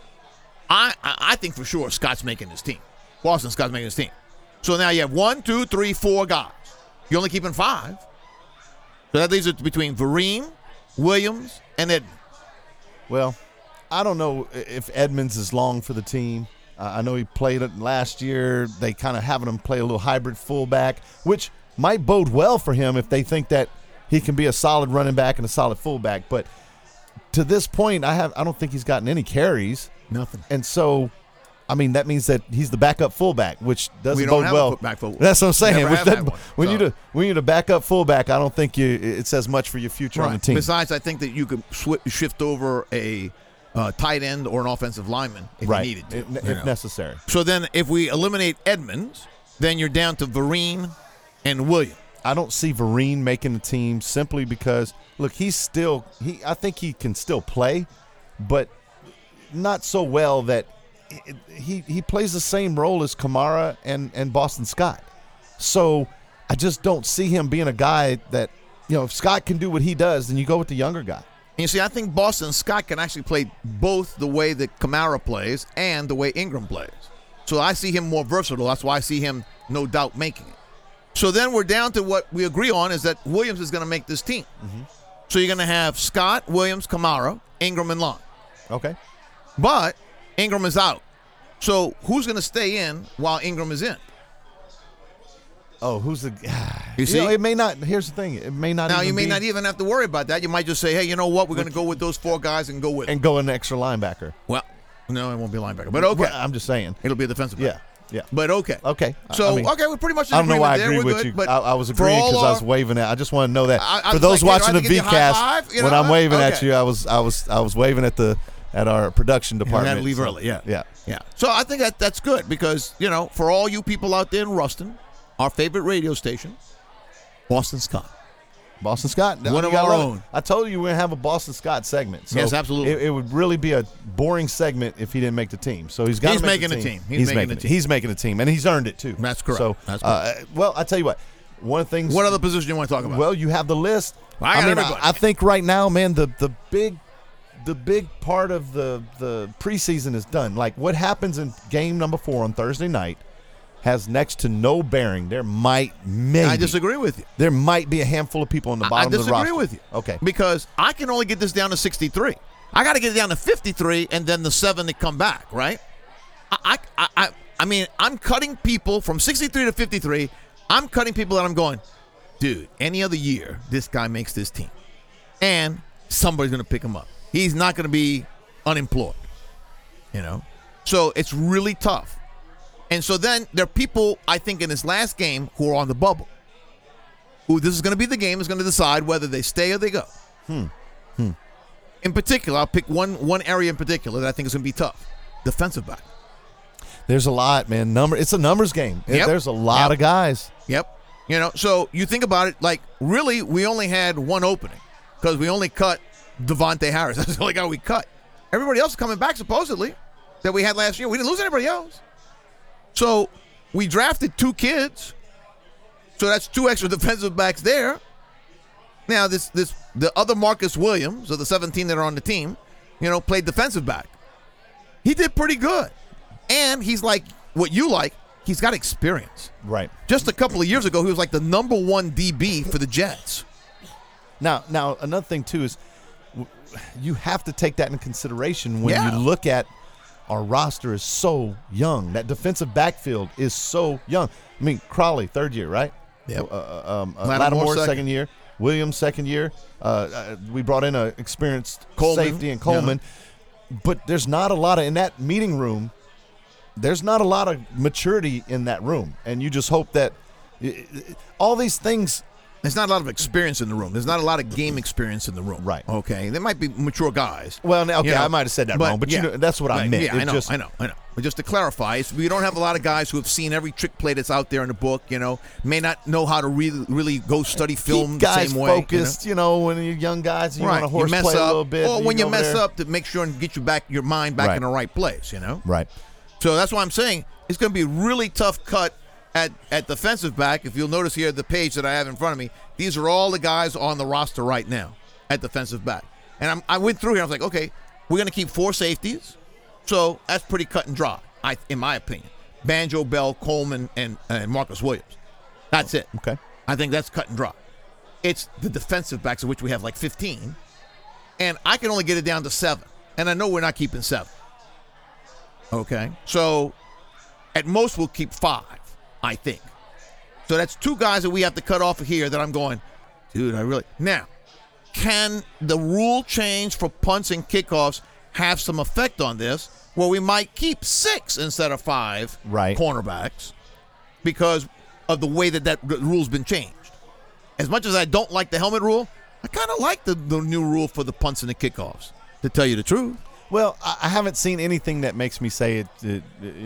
I think for sure Scott's making his team. Boston Scott's making his team. So now you have 1, 2, 3, 4 guys. You're only keeping 5. So that leaves it between Vereen, Williams, and Edmonds. Well, I don't know if Edmonds is long for the team. I know he played it last year. They kind of having him play a little hybrid fullback, which might bode well for him if they think that he can be a solid running back and a solid fullback. But to this point, I don't think he's gotten any carries. Nothing. And so, I mean, that means that he's the backup fullback, which doesn't We don't bode have well. a back fullback. That's what I'm saying. Never have had one, when so. you're the backup fullback, I don't think it says much for your future on the team. Besides, I think that you could shift over a tight end or an offensive lineman if right. you needed to. If necessary. So then if we eliminate Edmonds, then you're down to Vereen and Williams. I don't see Vereen making the team simply because, look, I think he can still play, but not so well that he plays the same role as Kamara and Boston Scott. So I just don't see him being a guy that, if Scott can do what he does, then you go with the younger guy. And you see, I think Boston Scott can actually play both the way that Kamara plays and the way Ingram plays. So I see him more versatile. That's why I see him, no doubt, making it. So then we're down to what we agree on is that Williams is going to make this team. Mm-hmm. So you're going to have Scott, Williams, Kamara, Ingram, and Long. Okay. But Ingram is out. So who's going to stay in while Ingram is in? Oh, who's the? You see, it may not. Here's the thing: it may not. Now even you may be, not even have to worry about that. You might just say, "Hey, you know what? We're going to go with those 4 guys and go with an extra linebacker." Well, no, it won't be a linebacker, but okay. Well, I'm just saying it'll be a defensive back. Yeah. But okay. So okay, we're pretty much. I don't know why I there. agree We're with good, you. but I was agreeing because I was waving at. I just want to know that for those watching the VCast, when I'm waving at you, I was waving at our production department. You had to leave early. Yeah. So I think that's good because for all you people out there in Ruston, our favorite radio station, Boston Scott. Boston Scott, one of our own. I told you we're gonna have a Boston Scott segment. So yes, absolutely. It would really be a boring segment if he didn't make the team. So he's got. He's making the team. He's making the team. He's making the team, and he's earned it too. That's correct. So, that's correct. Well, I tell you what. One of the things. What other position you want to talk about? Well, you have the list. I think right now, man, the big part of the preseason is done. Like what happens in game number 4 on Thursday night has next to no bearing. I disagree with you. There might be a handful of people on the bottom of the roster. I disagree with you. Okay. Because I can only get this down to 63. I got to get it down to 53 and then the 7 that come back, right? I mean, I'm cutting people from 63 to 53. I'm cutting people that I'm going, dude, any other year, this guy makes this team. And somebody's going to pick him up. He's not going to be unemployed, So it's really tough. And so then there are people, I think, in this last game who are on the bubble. Who this is going to be the game is going to decide whether they stay or they go. In particular, I'll pick one area in particular that I think is going to be tough. Defensive back. There's a lot, man. It's a numbers game. Yep. There's a lot of guys. Yep. So you think about it, like, really, we only had one opening because we only cut Devontae Harris. That's the only guy we cut. Everybody else is coming back, supposedly, that we had last year. We didn't lose anybody else. So we drafted 2 kids. So that's 2 extra defensive backs there. Now the other Marcus Williams of the 17 that are on the team, played defensive back. He did pretty good. And he's like what you like, he's got experience. Right. Just a couple of years ago, he was like the number 1 DB for the Jets. Now another thing too is you have to take that into consideration when you look at our roster is so young. That defensive backfield is so young. I mean, Crawley, 3rd year, right? Yep. Lattimore, 2nd year. Williams, 2nd year. We brought in an experienced safety in Coleman. Yeah. But there's not a lot in that meeting room. There's not a lot of maturity in that room. And you just hope that all these things. There's not a lot of experience in the room. There's not a lot of game experience in the room. Right. Okay. There might be mature guys. Well, okay, I might have said that wrong, but that's what I meant. Yeah, I know. But just to clarify, we don't have a lot of guys who have seen every trick play that's out there in the book, may not know how to really go study film the same way. Keep guys focused, when you're young guys, you want to horseplay a little bit. Or when you mess up, to make sure and get your mind back in the right place, Right. So that's why I'm saying it's going to be a really tough cut at defensive back. If you'll notice here, the page that I have in front of me, these are all the guys on the roster right now at defensive back. And I went through here. I was like, okay, we're going to keep 4 safeties. So that's pretty cut and dry, in my opinion. Banjo, Bell, Coleman, and Marcus Williams. That's it. Okay. I think that's cut and dry. It's the defensive backs, of which we have like 15. And I can only get it down to 7. And I know we're not keeping 7. Okay. So at most we'll keep 5, I think. So that's 2 guys that we have to cut off of here that I'm going, dude, Now, can the rule change for punts and kickoffs have some effect on this where we might keep 6 instead of 5 cornerbacks because of the way that rule's been changed? As much as I don't like the helmet rule, I kind of like the new rule for the punts and the kickoffs, to tell you the truth. Well, I haven't seen anything that makes me say it. The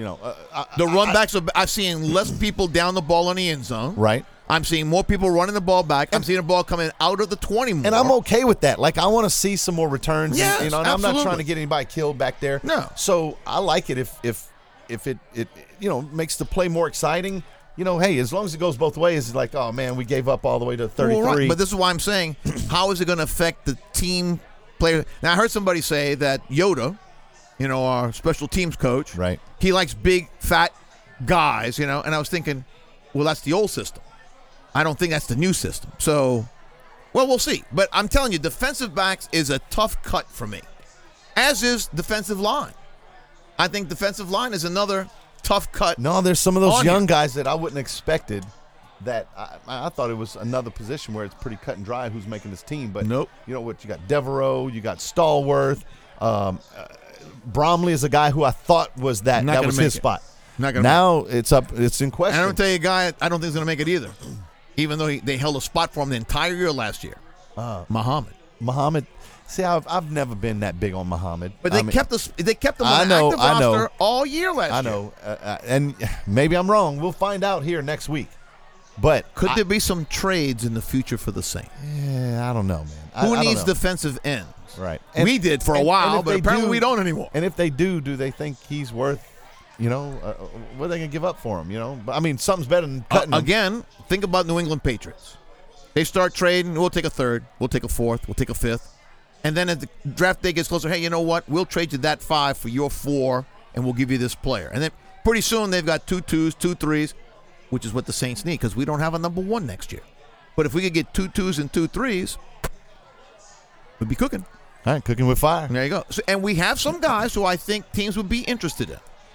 run backs I've seen less people down the ball in the end zone. Right. I'm seeing more people running the ball back. I'm seeing the ball coming out of the 20 more. And I'm okay with that. Like, I want to see some more returns. Yes, and I'm not trying to get anybody killed back there. No. So I like it if it makes the play more exciting. Hey, as long as it goes both ways, it's like, oh man, we gave up all the way to 33. Well, right. But this is why I'm saying, how is it going to affect the team player? Now, I heard somebody say that Yoda, our special teams coach, right? He likes big, fat guys, and I was thinking, well, that's the old system. I don't think that's the new system. So, well, we'll see. But I'm telling you, defensive backs is a tough cut for me, as is defensive line. I think defensive line is another tough cut. No, there's some of those young guys that I wouldn't expected. That I thought it was another position where it's pretty cut and dry who's making this team. But nope. You know what? You got Devereaux, you got Stallworth. Bromley is a guy who I thought was that was his spot. Now it's up. It's in question. And I'm going to tell you a guy I don't think is going to make it either. Even though they held a spot for him the entire year last year. Muhammad. See, I've never been that big on Muhammad. But they kept him on the active roster all year last year. I know. And maybe I'm wrong. We'll find out here next week. But could there be some trades in the future for the Saints? Yeah, I don't know, man. Who needs defensive ends? Right. We did for a while, but apparently we don't anymore. And if they do they think he's worth what are they going to give up for him, But, I mean, something's better than cutting him. Again, think about New England Patriots. They start trading. We'll take a third. We'll take a fourth. We'll take a fifth. And then as the draft day gets closer, hey, you know what? We'll trade you that 5 for your 4, and we'll give you this player. And then pretty soon they've got 2 2s, 2 3s, which is what the Saints need because we don't have a number 1 next year. But if we could get 2 2s and 2 3s, we'd be cooking. All right, cooking with fire. There you go. So, and we have some guys who I think teams would be interested in.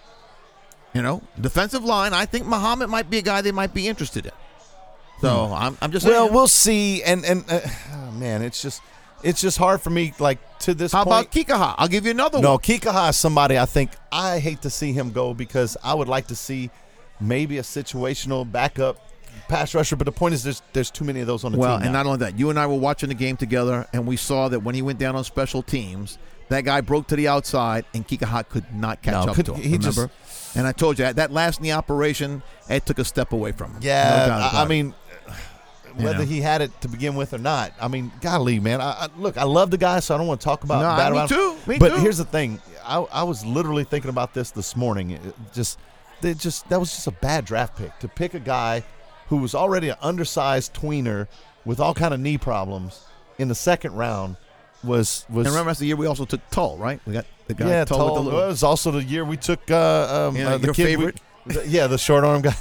Defensive line, I think Muhammad might be a guy they might be interested in. So I'm just saying. Well, we'll see. And man, it's just hard for me, like, to this point. How about Kikaha? I'll give you another one. No, Kikaha is somebody I hate to see him go because I would like to see maybe a situational backup pass rusher. But the point is there's too many of those on the team now. And not only that, you and I were watching the game together, and we saw that when he went down on special teams, that guy broke to the outside, and Kikaha could not catch up to him, remember? And I told you, that last knee operation, it took a step away from him. Yeah, I mean, whether he had it to begin with or not, I mean, golly, man. Look, I love the guy, so I don't want to talk about bad about him. Me but too. Here's the thing. I was literally thinking about this morning. That was just a bad draft pick. To pick a guy who was already an undersized tweener with all kind of knee problems in the second round was. And remember, that's the year we also took Tull, right? We got the guy Tull. Tull. It was also the year we took the your kid favorite. The short arm guy.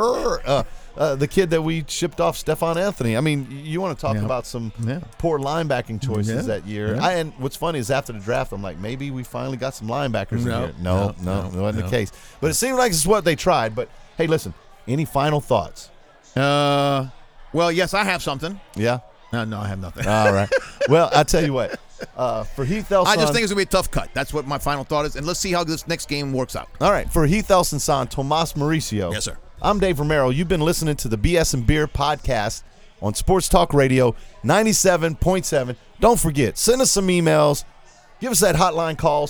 The kid that we shipped off, Stephon Anthony. I mean, you want to talk about some poor linebacking choices that year. Yeah. And what's funny is after the draft, I'm like, maybe we finally got some linebackers in here. No, it wasn't the case. But it seemed like it's what they tried. But, hey, listen, any final thoughts? Well, yes, I have something. Yeah? No, I have nothing. All right. Well, I'll tell you what. For Heath Elson, I just think it's going to be a tough cut. That's what my final thought is. And let's see how this next game works out. All right. For Heath Elson son, Tomas Mauricio. Yes, sir. I'm Dave Romero. You've been listening to the BS and Beer podcast on Sports Talk Radio 97.7. Don't forget, send us some emails. Give us that hotline call,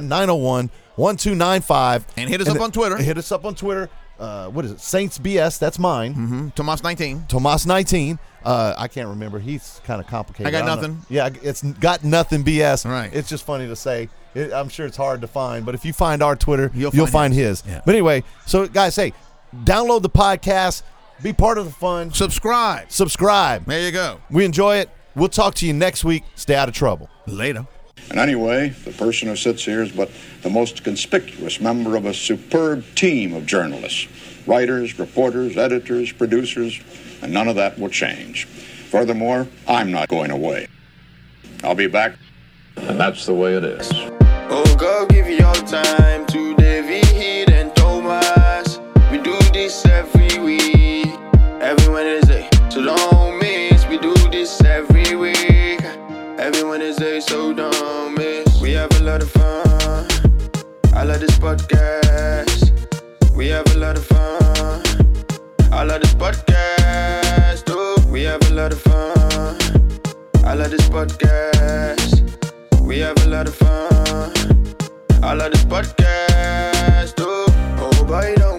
701-901-1295. And hit us up on Twitter. Hit us up on Twitter. What is it? Saints BS. That's mine. Mm-hmm. Tomas 19. Tomas 19. I can't remember. He's kind of complicated. I got nothing. Yeah, it's got nothing BS. Right. It's just funny to say. I'm sure it's hard to find, but if you find our Twitter, you'll find his. Yeah. But anyway, so guys, hey, download the podcast. Be part of the fun. Subscribe. There you go. We enjoy it. We'll talk to you next week. Stay out of trouble. Later. And anyway, the person who sits here is but the most conspicuous member of a superb team of journalists, writers, reporters, editors, producers, and none of that will change. Furthermore, I'm not going away. I'll be back. And that's the way it is. Oh, God, give your time to David and Thomas. We do this every week, every Wednesday, so don't miss. We do this every week, every Wednesday, so don't miss. We have a lot of fun. I love this podcast. We have a lot of fun. I love this podcast. Oh, we have a lot of fun. I love this podcast. We have a lot of fun. I love this podcast, oh boy, don't